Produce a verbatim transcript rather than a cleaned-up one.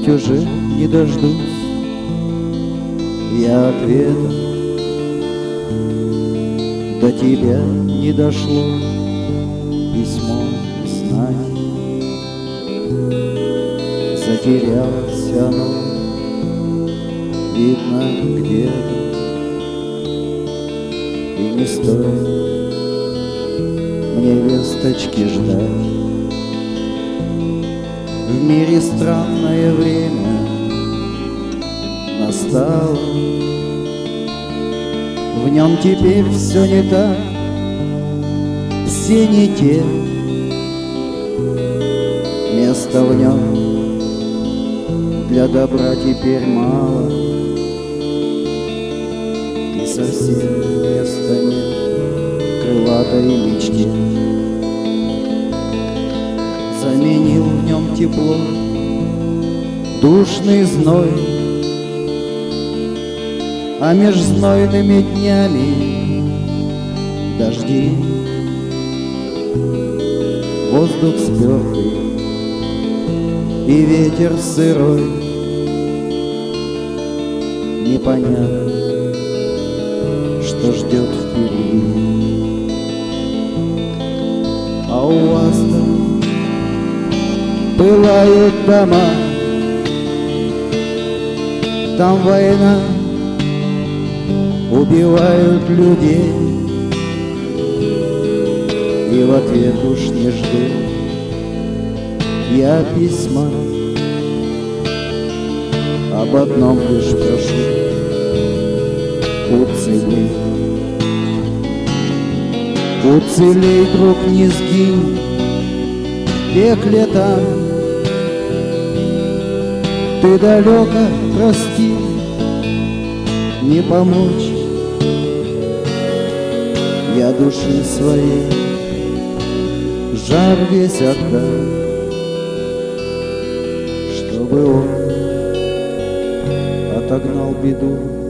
знать уже не дождусь я ответа. До тебя не дошло письмо знать, затерялось оно, видно где-то. И не стоит мне весточки ждать. В мире странное время настало, в нем теперь все не так, все не те. Места в нем для добра теперь мало, и совсем места нет крылатой мечте. Заменил в нем тепло душный зной, а меж знойными днями дожди. Воздух спёртый и ветер сырой, непонятно, что ждет впереди. А у вас-то пылают дома, там война, убивают людей, и в ответ уж не жду я письма. Об одном лишь прошу: уцелей, уцелей, друг, не сгинь в пекле там. Ты далеко, прости, не помочь. Я души своей жар весь отдам, чтобы он отогнал беду.